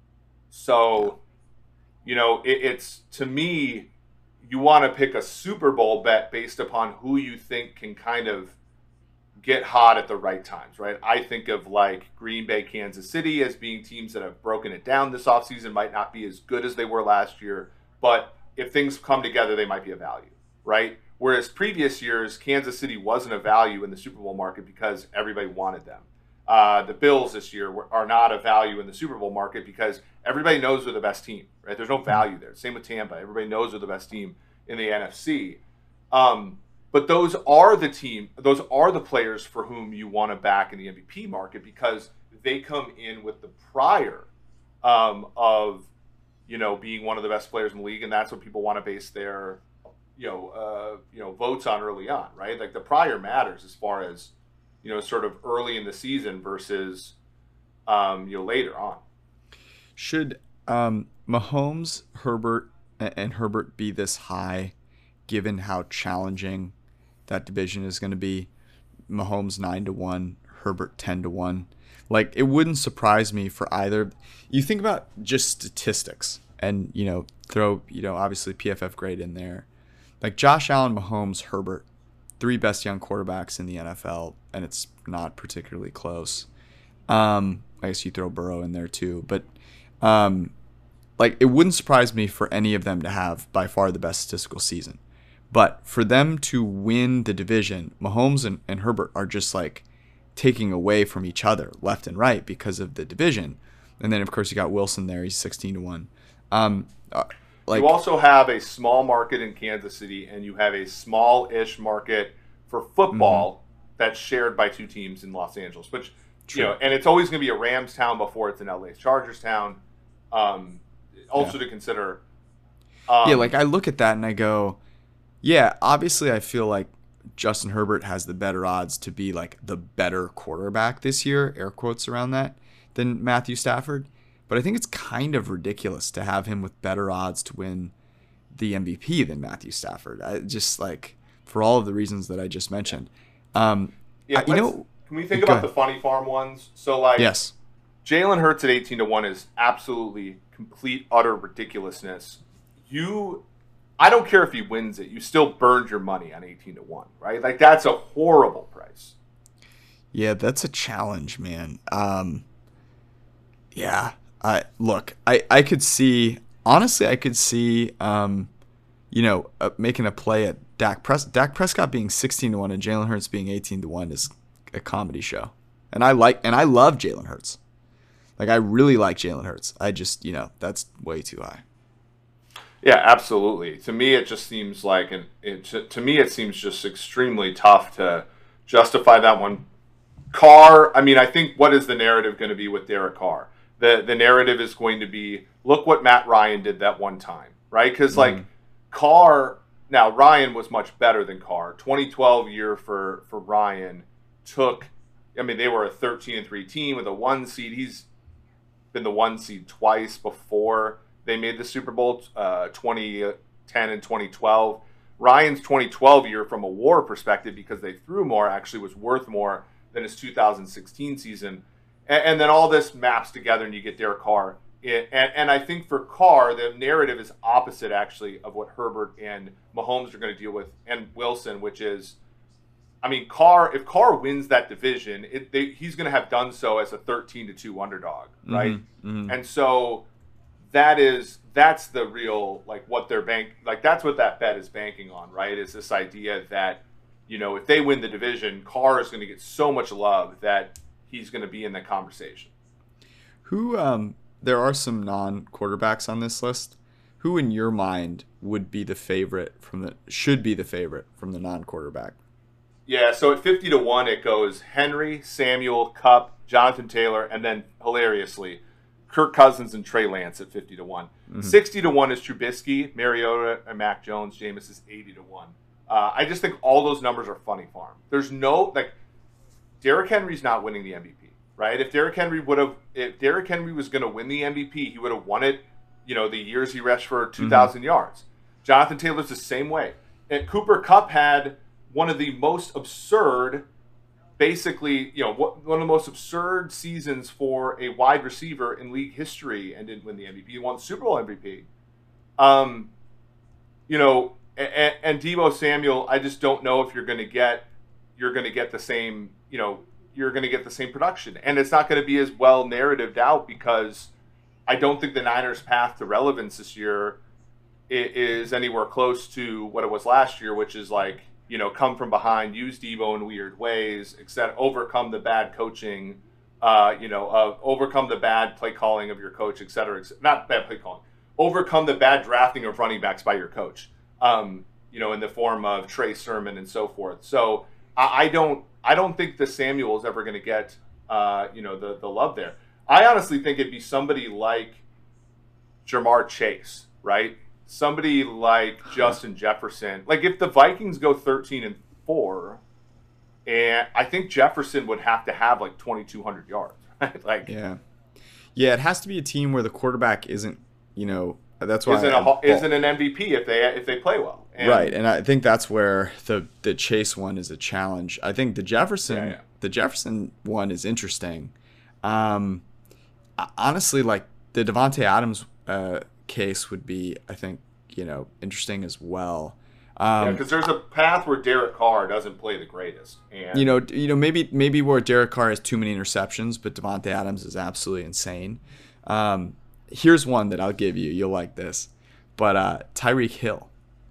So, you know, it, it's, to me, you want to pick a Super Bowl bet based upon who you think can kind of get hot at the right times, right? I think of like Green Bay, Kansas City as being teams that have broken it down this offseason, might not be as good as they were last year, but if things come together, they might be a value, right? Whereas previous years, Kansas City wasn't a value in the Super Bowl market because everybody wanted them. Uh, the Bills this year were, are not a value in the Super Bowl market because everybody knows they're the best team, right? There's no value there. Same with Tampa. Everybody knows they're the best team in the N F C. Um, But those are the team, those are the players for whom you want to back in the M V P market because they come in with the prior um, of, you know, being one of the best players in the league, and that's what people want to base their, you know, uh, you know, votes on early on, right? Like the prior matters as far as, you know, sort of early in the season versus, um, you know, later on. Should um, Mahomes, Herbert, and Herbert be this high, given how challenging that division is going to be? Mahomes nine to one, Herbert ten to one. Like, it wouldn't surprise me for either. You think about just statistics and, you know, throw, you know, obviously P F F grade in there. Like Josh Allen, Mahomes, Herbert, three best young quarterbacks in the N F L, and it's not particularly close. Um, I guess you throw Burrow in there too, but um, like it wouldn't surprise me for any of them to have by far the best statistical season. But for them to win the division, Mahomes and, and Herbert are just like taking away from each other left and right because of the division. And then, of course, you got Wilson there. He's sixteen to one. Um, uh, like, you also have a small market in Kansas City, and you have a small-ish market for football mm-hmm. that's shared by two teams in Los Angeles. Which, True. you know, and it's always going to be a Rams town before it's an L A Chargers town. Um, also yeah. to consider. Um, yeah, like I look at that and I go, yeah, obviously I feel like Justin Herbert has the better odds to be like the better quarterback this year, air quotes around that, than Matthew Stafford. But I think it's kind of ridiculous to have him with better odds to win the M V P than Matthew Stafford. I just like, for all of the reasons that I just mentioned. Um, yeah, I, you know, can we think Go about ahead. the funny farm ones? So like, Yes. Jalen Hurts at eighteen to one is absolutely complete, utter ridiculousness. You, I don't care if he wins it. You still burned your money on eighteen to one, right? Like, that's a horrible price. Yeah, that's a challenge, man. Um, yeah. I look, I, I could see, honestly, I could see, um, you know, uh, making a play at Dak Pres- Dak Prescott being sixteen to one and Jalen Hurts being eighteen to one is a comedy show. And I like, and I love Jalen Hurts. Like, I really like Jalen Hurts. I just, you know, that's way too high. Yeah, absolutely. To me, it just seems like, an, it, to me, it seems just extremely tough to justify that one. Carr, I mean, I think what is the narrative going to be with Derek Carr? The the narrative is going to be, look what Matt Ryan did that one time, right? Because, Mm-hmm. like, Carr, now Ryan was much better than Carr. twenty twelve year for, for Ryan took, I mean, they were a thirteen and three team with a one seed. He's been the one seed twice before they made the Super Bowl, uh, twenty ten and twenty twelve. Ryan's twenty twelve year, from a WAR perspective, because they threw more, actually was worth more than his two thousand sixteen season. And, and then all this maps together, and you get Derek Carr. It, and, and I think for Carr, the narrative is opposite, actually, of what Herbert and Mahomes are going to deal with, and Wilson, which is, I mean, Carr, if Carr wins that division, it, they, he's going to have done so as a thirteen to two underdog, right? Mm-hmm, mm-hmm. And so that is, that's the real, like, what they're bank, like, that's what that bet is banking on, right? Is this idea that, you know, if they win the division, Carr is going to get so much love that he's going to be in the conversation. Who, um, there are some non-quarterbacks on this list. Who, in your mind, would be the favorite from the, should be the favorite from the non-quarterback? Yeah, so at fifty to one, it goes Henry, Samuel, Kupp, Jonathan Taylor, and then, hilariously, Kirk Cousins and Trey Lance at fifty to one. Mm-hmm. sixty to one is Trubisky, Mariota, and Mac Jones. Jameis is eighty to one. Uh, I just think all those numbers are funny farm. There's no, like, Derrick Henry's not winning the M V P, right? If Derrick Henry would have, if Derrick Henry was going to win the M V P, he would have won it, you know, the years he rushed for two thousand mm-hmm. yards. Jonathan Taylor's the same way. And Cooper Kupp had one of the most absurd, basically, you know, one of the most absurd seasons for a wide receiver in league history, and didn't win the M V P. He won the Super Bowl M V P. Um, you know, and, and Deebo Samuel, I just don't know if you're going to get, you're going to get the same, you know, you're going to get the same production, and it's not going to be as well narratived out, because I don't think the Niners' path to relevance this year is anywhere close to what it was last year, which is like, you know, come from behind, use Deebo in weird ways, except overcome the bad coaching, uh, you know, uh, overcome the bad play calling of your coach, et cetera, et cetera. Not bad play calling. Overcome the bad drafting of running backs by your coach, um, you know, in the form of Trey Sermon and so forth. So I, I don't, I don't think the Samuel is ever going to get, uh, you know, the the love there. I honestly think it'd be somebody like Jamar Chase, right? Somebody like Justin Jefferson. Like, if the Vikings go thirteen and four, and I think Jefferson would have to have like twenty-two hundred yards. Right? Like, yeah, yeah, it has to be a team where the quarterback isn't, you know, that's why isn't I, a, well, isn't an M V P if they if they play well. And, right, and I think that's where the the Chase one is a challenge. I think the Jefferson yeah, yeah. the Jefferson one is interesting. Um, honestly, like the Devontae Adams uh, case would be, I think, you know, interesting as well. Um, yeah, because there's a path where Derek Carr doesn't play the greatest, and you know, you know, maybe maybe where Derek Carr has too many interceptions, but Devontae Adams is absolutely insane. Um, here's one that I'll give you. You'll like this, but uh, Tyreek Hill.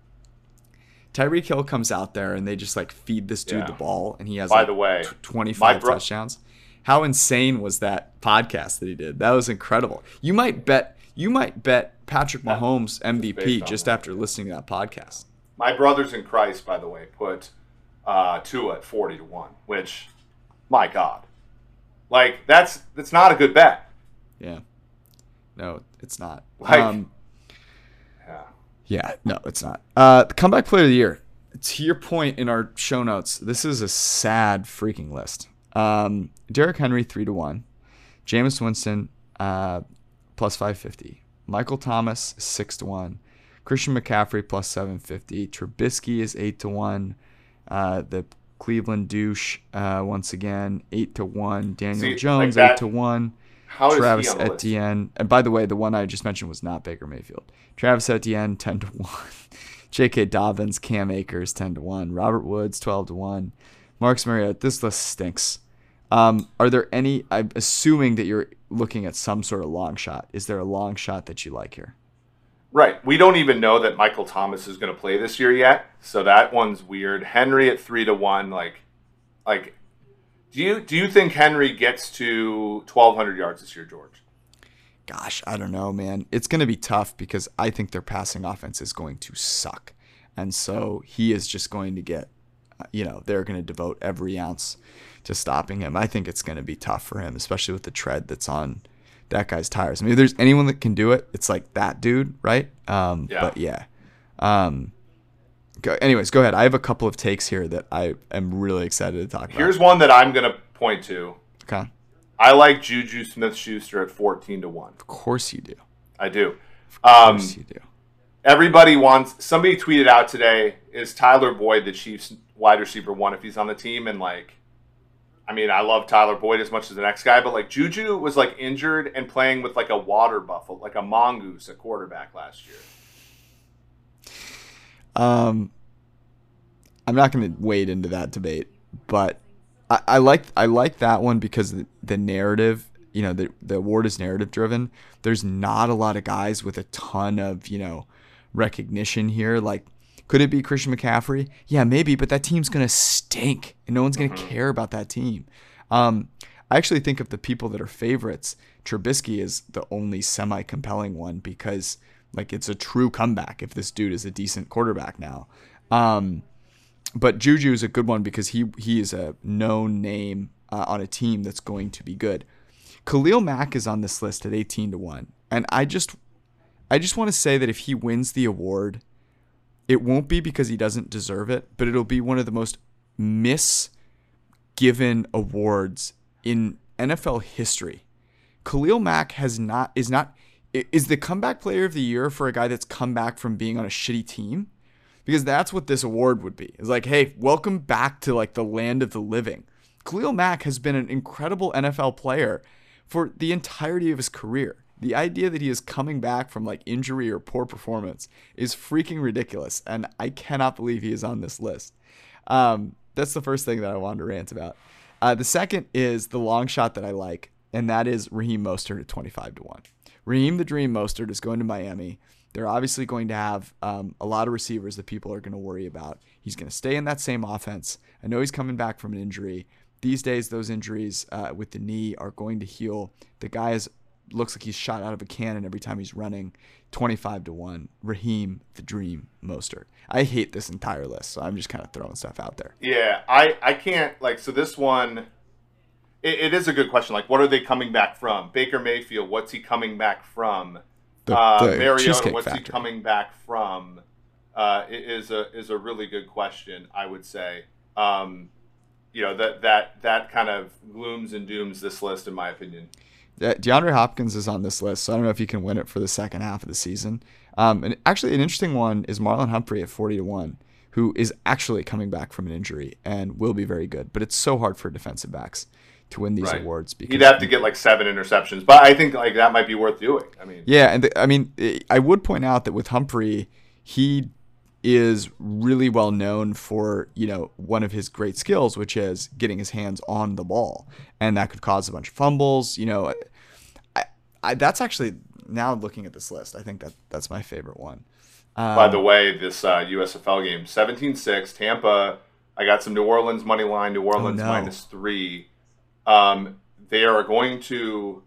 Tyreek Hill comes out there and they just like feed this dude yeah. the ball, and he has by like the way twenty-five bro- touchdowns. How insane was that podcast that he did? That was incredible. You might bet you might bet Patrick Mahomes M V P just that. after listening to that podcast. My brothers in Christ, by the way, put uh, Tua at forty to one, which, my God, like that's that's not a good bet. Yeah, no, it's not. Like, um, yeah. Yeah, no, it's not. Uh, the comeback player of the year. To your point in our show notes, this is a sad freaking list. Um, Derrick Henry three to one, Jameis Winston uh, plus five fifty, Michael Thomas six to one, Christian McCaffrey plus seven fifty, Trubisky is eight to one. Uh, the Cleveland douche uh, once again, eight to one. Daniel See, Jones, like that, eight to one. How is Travis he on the list? Etienne. And by the way, the one I just mentioned was not Baker Mayfield. Travis Etienne, ten to one. J K. Dobbins, Cam Akers, ten to one. Robert Woods, twelve to one. Marcus Mariota. This list stinks. Um, are there any, I'm assuming that you're looking at some sort of long shot. Is there a long shot that you like here? Right. We don't even know that Michael Thomas is going to play this year yet, so that one's weird. Henry at three to one. Like, like, do you do you think Henry gets to twelve hundred yards this year, George? Gosh, I don't know, man. It's going to be tough because I think their passing offense is going to suck, and so he is just going to get, you know, they're going to devote every ounce to stopping him. I think it's going to be tough for him, especially with the tread that's on that guy's tires. I mean, if there's anyone that can do it, it's like that dude, right? Um, Yeah. But yeah. Um, go, anyways, go ahead. I have a couple of takes here that I am really excited to talk about. Here's one that I'm going to point to. Okay. I like Juju Smith-Schuster at fourteen to one. Of course you do. I do. Of Um, course you do. Everybody wants. Somebody tweeted out today: is Tyler Boyd the Chiefs' wide receiver one if he's on the team? And like, I mean, I love Tyler Boyd as much as the next guy, but like Juju was like injured and playing with like a water buffalo, like a mongoose at quarterback last year. Um, I'm not going to wade into that debate, but I, I like I like that one because the, the narrative, you know, the the award is narrative driven. There's not a lot of guys with a ton of, you know, recognition here. Like, could it be Christian McCaffrey? Yeah, maybe, but that team's going to stink, and no one's going to mm-hmm. care about that team. Um, I actually think of the people that are favorites, Trubisky is the only semi-compelling one because, like, it's a true comeback if this dude is a decent quarterback now. Um, but Juju is a good one because he he is a known name uh, on a team that's going to be good. Khalil Mack is on this list at eighteen to one, and I just I just want to say that if he wins the award, it won't be because he doesn't deserve it, but it'll be one of the most misgiven awards in N F L history. Khalil Mack has not is not is the comeback player of the year for a guy that's come back from being on a shitty team, because that's what this award would be. It's like, hey, welcome back to like the land of the living. Khalil Mack has been an incredible N F L player for the entirety of his career. The idea that he is coming back from like injury or poor performance is freaking ridiculous, and I cannot believe he is on this list. Um, that's the first thing that I wanted to rant about. Uh, the second is the long shot that I like, and that is Raheem Mostert at twenty-five to one. Raheem the Dream Mostert is going to Miami. They're obviously going to have um, a lot of receivers that people are going to worry about. He's going to stay in that same offense. I know he's coming back from an injury. These days, those injuries uh, with the knee are going to heal. The guy is looks like he's shot out of a cannon every time he's running. twenty-five to one. Raheem the Dream Mostert. I hate this entire list, so I'm just kind of throwing stuff out there. Yeah, I, I can't, like, so this one, it, it is a good question. Like, what are they coming back from? Baker Mayfield, what's he coming back from? The, uh, the Mariota, what's Factory. he coming back from? Uh, it is a is a really good question, I would say. Um, you know, that that that kind of glooms and dooms this list, in my opinion. Yeah, DeAndre Hopkins is on this list, so I don't know if he can win it for the second half of the season. Um, and actually, an interesting one is Marlon Humphrey at forty to one, who is actually coming back from an injury and will be very good. But it's so hard for defensive backs to win these right. awards. Because he'd have to get like seven interceptions, but I think like that might be worth doing. I mean, yeah, and the, I mean, I would point out that with Humphrey, he is really well known for, you know, one of his great skills, which is getting his hands on the ball, and that could cause a bunch of fumbles. You know, I, I that's actually, now looking at this list, I think that that's my favorite one. Um, By the way, this uh, U S F L game, seventeen six, Tampa. I got some New Orleans money line, New Orleans oh no. minus three. Um, they are going to.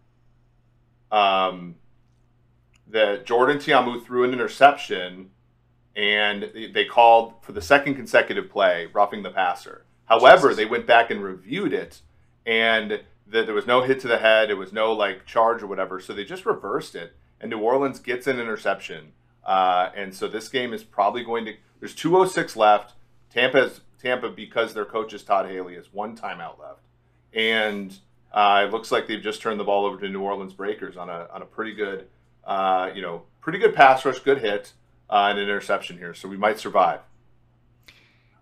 Um, the Jordan Tiamu threw an interception, and they called for the second consecutive play, roughing the passer. However, Jesus. They went back and reviewed it, and the, there was no hit to the head. It was no like charge or whatever. So they just reversed it, and New Orleans gets an interception. Uh, and so this game is probably going to. There's two oh six left. Tampa's Tampa, because their coach is Todd Haley, has one timeout left, and uh, it looks like they've just turned the ball over to New Orleans Breakers on a on a pretty good, uh, you know, pretty good pass rush, good hit. Uh, an interception here, so we might survive.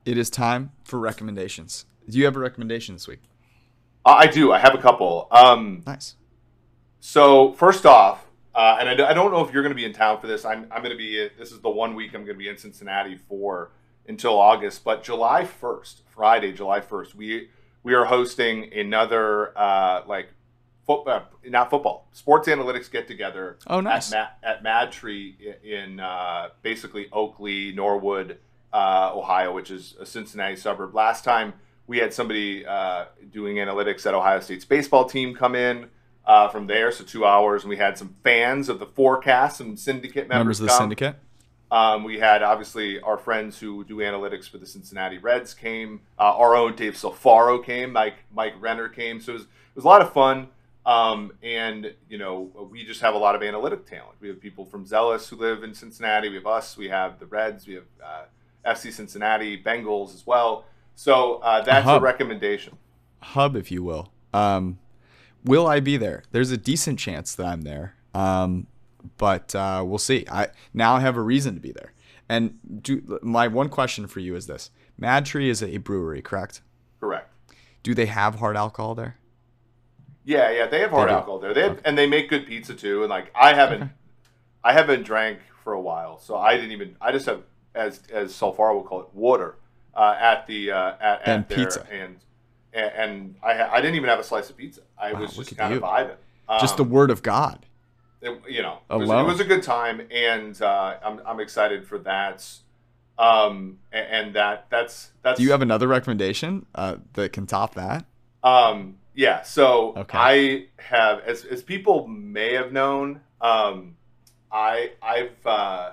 It is time for recommendations. Do you have a recommendation this week? Uh, I do. I have a couple. Um, Nice. So first off, uh, and I, d- I don't know if you're going to be in town for this. I'm, I'm going to be. This is the one week I'm going to be in Cincinnati for until August. But July first, Friday, July first, we we are hosting another uh, like foot, uh, not football, sports analytics get together. Oh, nice. At, Ma- at Mad Tree in uh, basically Oakley, Norwood, uh, Ohio, which is a Cincinnati suburb. Last time we had somebody uh, doing analytics at Ohio State's baseball team come in. Uh, from there, so two hours, and we had some fans of the forecast, some syndicate members Members of the come. syndicate. Um, we had, obviously, our friends who do analytics for the Cincinnati Reds came. Uh, our own Dave Silfaro came. Mike Mike Renner came. So it was, it was a lot of fun. Um, and, you know, we just have a lot of analytic talent. We have people from Zealous who live in Cincinnati. We have us. We have the Reds. We have uh, F C Cincinnati, Bengals as well. So uh, that's a, hub. a recommendation. Hub, if you will. Um, will I be there? There's a decent chance that I'm there. Um, but uh, we'll see. I now have a reason to be there. And do, my one question for you is this. Mad Tree is a brewery, correct? Correct. Do they have hard alcohol there? Yeah, yeah, they have hard They do. alcohol there. They have, Okay. and they make good pizza too. And like I haven't, Okay. I haven't drank for a while, so I didn't even. I just have, as as Sulfar will call it, water uh, at the uh, at, And at there, pizza. and and, and I ha- I didn't even have a slice of pizza. I Wow, was look just at kind you. of vibing. Um, Just the word of God. it- you know, it was, it Alone. was a good time, and uh, I'm I'm excited for that. Um, and, and that that's that's. Do you have another recommendation uh, that can top that? Um, yeah, so Okay. I have, as as people may have known, um, I I've uh,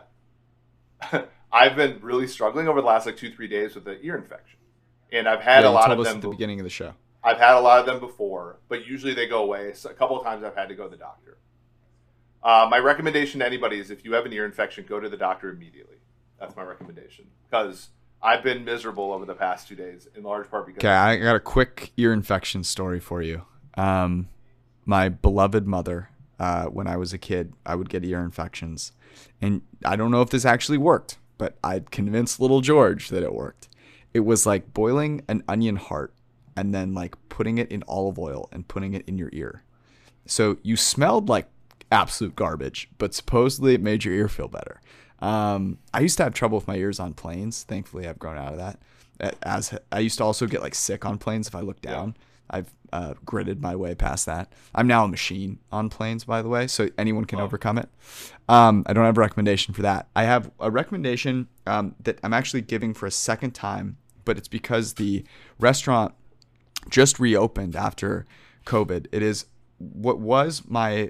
I've been really struggling over the last like two three days with an ear infection, and I've had Yeah, a you lot told of us them. at the be- beginning of the show. I've had a lot of them before, but usually they go away. So a couple of times I've had to go to the doctor. Uh, my recommendation to anybody is if you have an ear infection, go to the doctor immediately. That's my recommendation because I've been miserable over the past two days, in large part because Okay, I got a quick ear infection story for you. Um, my beloved mother, uh, when I was a kid, I would get ear infections. And I don't know if this actually worked, but I'd convinced little George that it worked. It was like boiling an onion heart and then like putting it in olive oil and putting it in your ear. So you smelled like absolute garbage, but supposedly it made your ear feel better. Um, I used to have trouble with my ears on planes. Thankfully, I've grown out of that. As I used to also get like sick on planes if I looked down. I've uh, gritted my way past that. I'm now a machine on planes, by the way, so anyone can overcome it. Um, I don't have a recommendation for that. I have a recommendation um, that I'm actually giving for a second time, but it's because the restaurant just reopened after COVID. It is what was my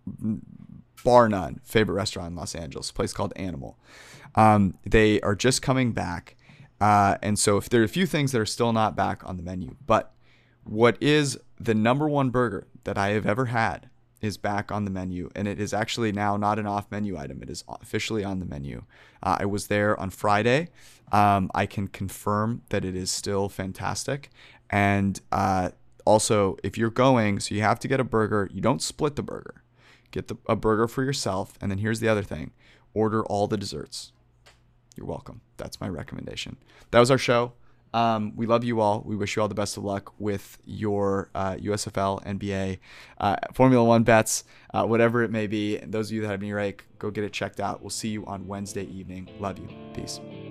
bar none favorite restaurant in Los Angeles, a place called Animal. Um, they are just coming back. Uh, and so if there are a few things that are still not back on the menu, but what is the number one burger that I have ever had is back on the menu. And it is actually now not an off menu item. It is officially on the menu. Uh, I was there on Friday. Um, I can confirm that it is still fantastic. And uh, also, if you're going, so you have to get a burger, you don't split the burger. Get the, a burger for yourself. And then here's the other thing. Order all the desserts. You're welcome. That's my recommendation. That was our show. Um, we love you all. We wish you all the best of luck with your uh, U S F L, N B A, uh, Formula One bets, uh, whatever it may be. And those of you that have any rake, go get it checked out. We'll see you on Wednesday evening. Love you. Peace.